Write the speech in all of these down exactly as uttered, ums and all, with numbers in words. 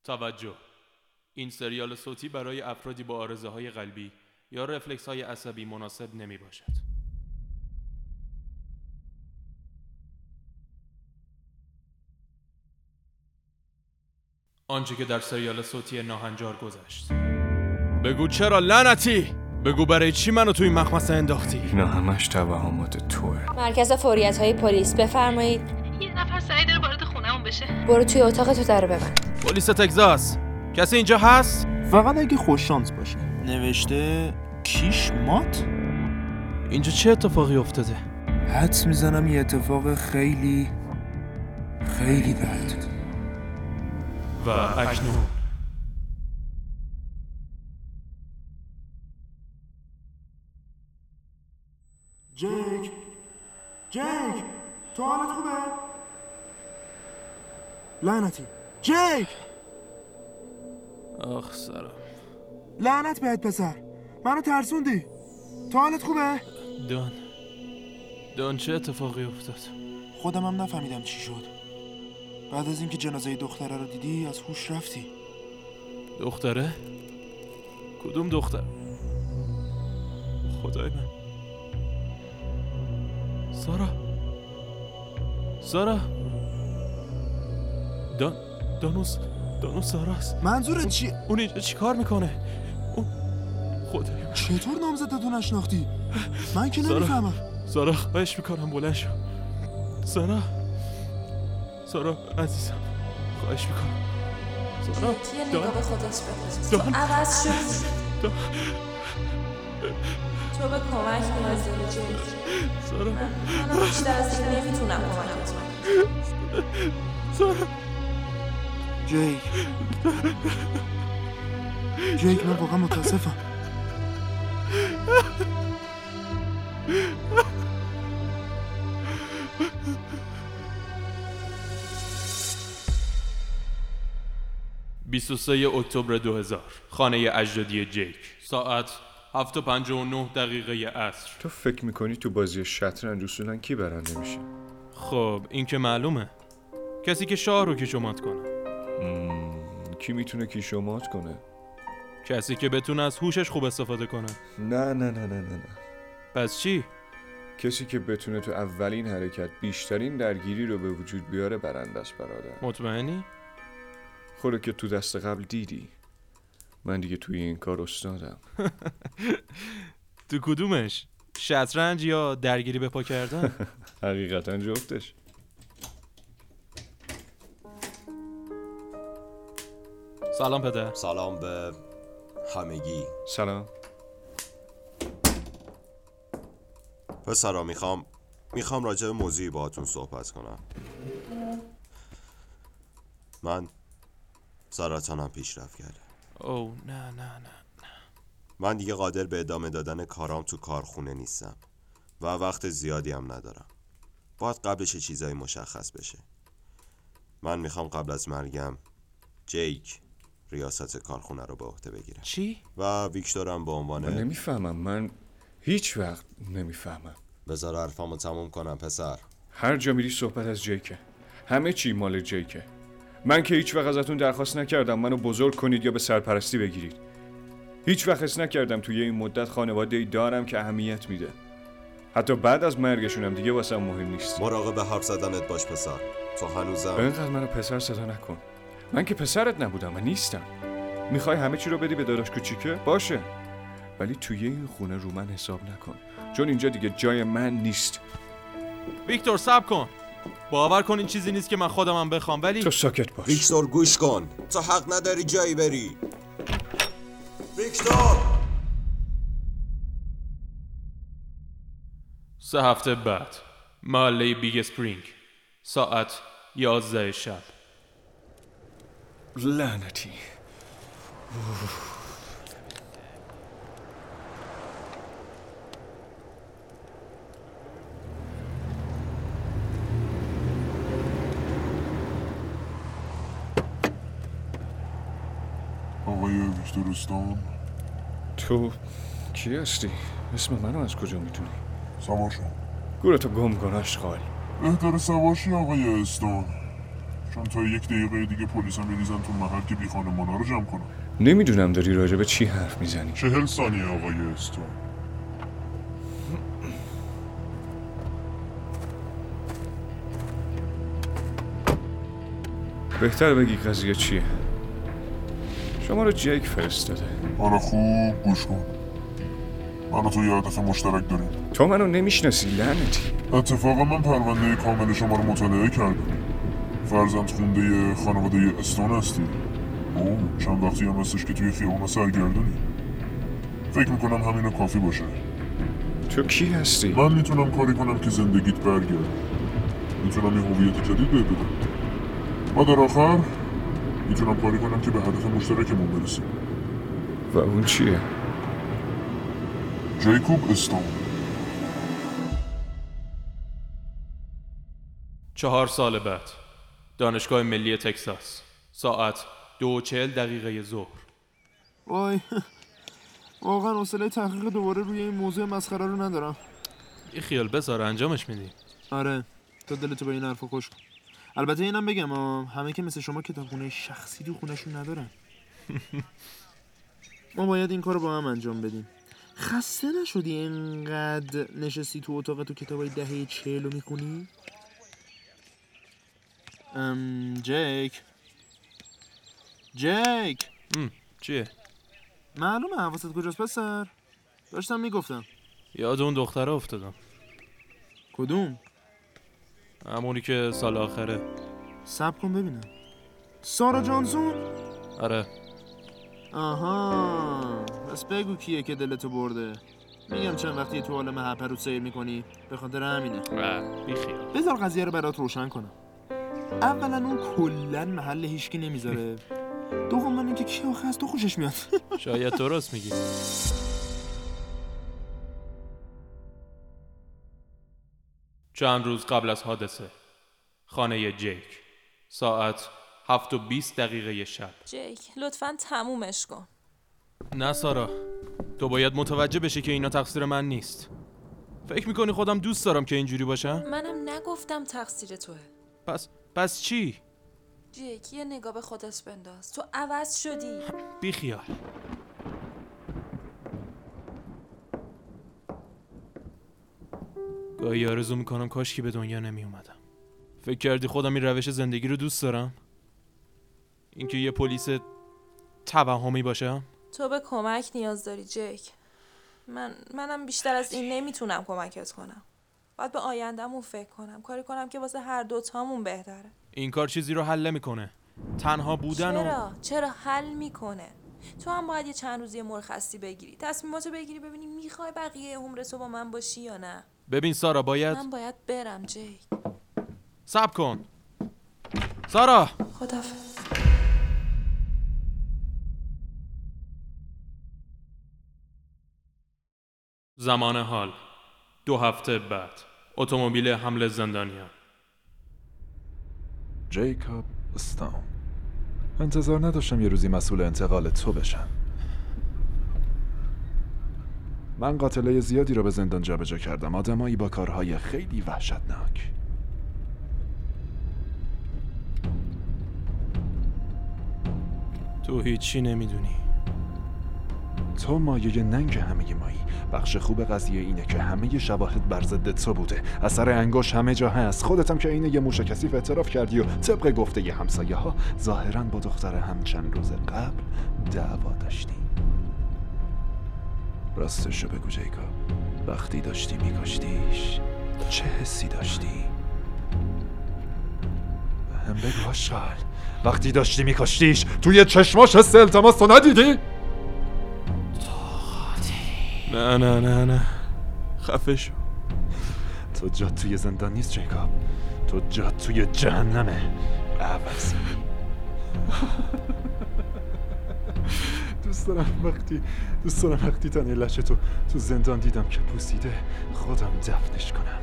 توجه، این سریال صوتی برای افرادی با عارضه‌های قلبی یا رفلکس‌های عصبی مناسب نمی باشد. آنچه که در سریال صوتی ناهنجار گذشت. بگو چرا لعنتی؟ بگو برای چی منو توی مخمسه انداختی؟ اینا همش توهمات توه. مرکز فوریت‌های پلیس، بفرمایید. یه نفر سعی داره وارد خونه‌مون بشه. برو توی اتاق تو درو ببند. پلیس تگزاس، کسی اینجا هست؟ فقط اگه خوش شانس باشه. نوشته کیش مات؟ اینجا چه اتفاقی افتاده؟ حدس میزنم یه اتفاق خیلی خیلی بد. و اکنون جیک جیک تو حالت خوبه؟ لعنتی جیک آخ سرم لعنت بهت پسر، منو ترسوندی. تو حالت خوبه؟ دان دان چه اتفاقی افتاد؟ خودم هم نفهمیدم چی شد. بعد از اینکه جنازه دختره رو دیدی از هوش رفتی. دختره؟ کدوم دختر؟ خدای من. سارا سارا دان دانوس دانوس ساراست. منظورت چی؟ اون اینجا چی کار میکنه؟ اون خدای من. چطور نامزدتو نشناختی؟ من که سارا. نمیفهمم. سارا خواهش میکنم بلند شو. سارا سارا عزیزم خواهش میکنم. سارا یه نگاه به خودت بکن. دان. تو عوض شد. دان. تو به کمک نیاز داری جیک. سارا من بیشتر از این نمیتونم کمکت کنم. سارا جیک جیک من واقعا متاسفم. بیست و سوم اکتبر دو هزار، خانه اجدادی جیک. ساعت هفت و پنجاه و نه دقیقه عصر. تو فکر میکنی تو بازی شطرنج اصولا کی برنده میشه؟ خب این که معلومه، کسی که شاه رو کیشومات کنه. مم، کی میتونه کیشومات کنه؟ کسی که بتونه از هوشش خوب استفاده کنه. نه نه نه نه نه نه پس چی؟ کسی که بتونه تو اولین حرکت بیشترین درگیری رو به وجود بیاره برنده است برادر. مطمئنی؟ خودت که تو دست قبل دیدی. من دیگه توی این کار استادم. تو کدومش؟ شطرنج یا درگیری به پا کردن؟ حقیقتا جفتش. سلام پدر. سلام به همگی. سلام. پسرا میخوام میخوام راجع به موضوعی باهاتون صحبت کنم. من سرطانم پیشرفت کرده. او نه نه نه نه. من دیگه قادر به ادامه دادن کارام تو کارخونه نیستم و وقت زیادی هم ندارم. باید قبلش چیزایی مشخص بشه. من میخوام قبل از مرگم جیک ریاست کارخونه رو به عهده بگیره. چی؟ و ویکتورم به عنوان من نمیفهمم. من هیچ وقت نمیفهمم. بذار حرفامو تموم کنم پسر. هر جا میری صحبت از جیکه. همه چی مال جیکه. من که هیچ وقت ازتون درخواست نکردم منو بزرگ کنید یا به سرپرستی بگیرید. هیچ وقت حس نکردم توی این مدت خانواده‌ای دارم که اهمیت میده. حتی بعد از مرگشونم دیگه واسم مهم نیست. مراقب حرف زدنت باش پسر. تو هنوزم اینقدر منو پسر صدا نکن. من که پسرت نبودم و نیستم. میخوای همه چی رو بدی به داداش کوچیکه؟ باشه. ولی توی این خونه رو من حساب نکن. چون اینجا دیگه جای من نیست. ویکتور صبر کن. باور کن این چیزی نیست که من خودم هم بخوام، ولی تو ساکت باش. ویکتور گوش کن. تو حق نداری جایی بری. ویکتور. سه هفته بعد، محله بیگ اسپرینگ، ساعت یازده شب. لعنتی. آقای ویکتورستان تو کی هستی؟ اسم منو از کجا میتونی؟ سوار شو. گورتو گم کن اشغال. بهتر سواشی آقای استون. چون تا یک دقیقه دیگه پلیسا میریزن تو محل که بی خانمانا رو جمع کنن. نمیدونم داری راجع به چی حرف میزنی. چهل ثانیه آقای استون. بهتر بگی قضیه چیه. شما رو جیک فرستاده. حالا خوب گوش کن. من و تو یه هدف مشترک داریم. تو منو نمیشناسی لعنتی. اتفاقا من پرونده کامل شما رو مطالعه کردم. فرزند خونده خانواده استون هستی. اوه چند وقتی هم هستش که توی خیابون سرگردونی. فکر میکنم همینو کافی باشه. تو کی هستی؟ من میتونم کاری کنم که زندگیت برگرد. میتونم یه هویت جدید بهت بدم. و در آخر میتونم کاری کنم که به هدف مشترکمون برسیم. و اون چیه؟ جیکوب استون. چهار سال بعد دانشگاه ملی تکساس ساعت دو و چهل دقیقه ظهر. وای واقعا حوصله تحقیق دوباره روی این موضوع مسخره رو ندارم. یه خیال بذار انجامش میدی. آره تو دلتو به این حرفا خوش کن. البته اینم بگم همه که مثل شما کتابخونه شخصی تو خونه‌شون ندارن. ما باید این کارو با هم انجام بدیم. خسته نشدی اینقدر نشستی تو اتاق تو کتابای دهه چهل رو میخونی؟ ام جیک جیک ام چیه؟ معلومه حواست کجاست پسر؟ داشتم میگفتم. یاد اون دختره افتادم. کدوم؟ همونی که سال آخره. صبر کن ببینم. سارا جانسون؟ آره. آها پس بگو کیه که دلتو برده. میگم چند وقتی تو عالم هپرو سیر میکنی به خاطر همینه. بیخیال. بذار قضیه رو برات روشن کنم. اولا اون کلن محل هیچکی نمیذاره. دوم اینکه کی آخه از تو خوشش میاد. شاید درست میگی. چند روز قبل از حادثه خانه جیک ساعت هفت و بیست دقیقه شب. جیک لطفاً تمومش کن. نه سارا تو باید متوجه بشی که اینا تقصیر من نیست. فکر میکنی خودم دوست دارم که اینجوری باشم؟ منم نگفتم تقصیر توه. پس پس چی؟ جیک یه نگاه به خودت بنداز. تو عوض شدی. بی خیال. گاهی آرزو میکنم کاش که به دنیا نمی اومدم. فکر کردی خودم این روش زندگی رو دوست دارم؟ اینکه یه پلیس توهمی باشم؟ تو به کمک نیاز داری جیک. من منم بیشتر از این نمیتونم کمکت کنم. باید به آینده‌مون فکر کنم. کاری کنم که واسه هر دوتامون بهتره. این کار چیزی رو حل نمیکنه. تنها بودن چرا؟ و... چرا حل میکنه؟ تو هم باید یه چند روزی مرخصی بگیری. تصمیماتو بگیری ببینی میخوای بقیه عمرتو با من باشی یا نه. ببین سارا باید من باید برم جیک. صبر کن سارا. خدافظ. زمان حال دو هفته بعد اتومبیل حمل زندانیان. جیکوب استون. انتظار نداشتم یه روزی مسئول انتقال تو بشم. من قاتله زیادی رو به زندان جابجا کردم. آدمایی با کارهای خیلی وحشتناک. تو هیچی نمیدونی. تو مایه ننگ همه مایی. بخش خوب قضیه اینه که همه شواهد بر ضد تو بوده. اثر انگشت همه جا هست. خودتم که اینه یه موش کثیف اعتراف کردی و طبق گفته ی همسایه ها ظاهراً با دختر هم چند روز قبل دعوا داشتی. راستشو بگو جیکوب، وقتی داشتی میکشتیش چه حسی داشتی؟ به هم بگو آشغال، وقتی داشتی میکشتیش توی چشماش حس التماس تو ندیدی؟ نه نه نه نه خفه شو. تو جات توی زندان نیست جیکوب، تو جات توی جهنمه. عوضی دوست دارم وقتی دوست دارم وقتی تنه لشه تو تو زندان دیدم که پوسیده خودم دفنش کنم.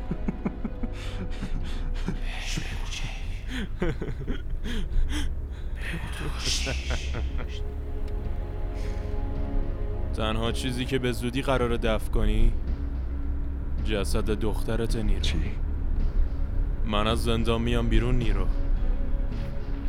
تنها چیزی که به زودی قراره دفن کنی جسد دخترت نیرو. چی؟ من از زندان میام بیرون نیرو.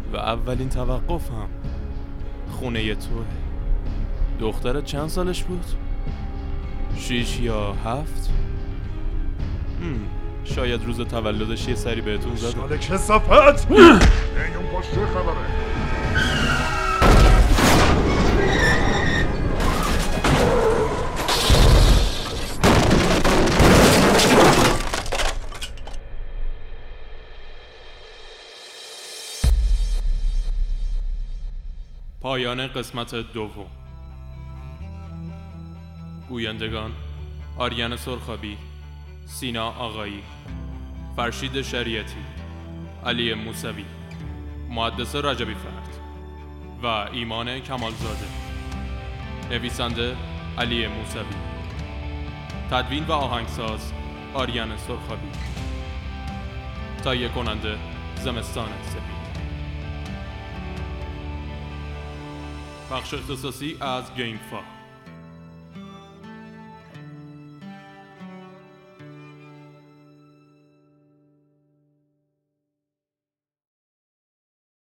و اولین توقف هم خونه توه. دخترت چند سالش بود؟ شیش یا هفت؟ هم. شاید روز تولدش یه سری بهتون زده. شاله کسافت! این باش چه خبره؟ پایان قسمت دوم. گویندگان: آریان سرخابی، سینا آقایی، فرشید شریعتی، علی موسوی، مهندس رجبی فرد و ایمان کمالزاده. نویسنده: علی موسوی. تدوین و آهنگساز: آریان سرخابی. تهیه کننده: زمستان سپید. بخش اختصاصی از گیم فا.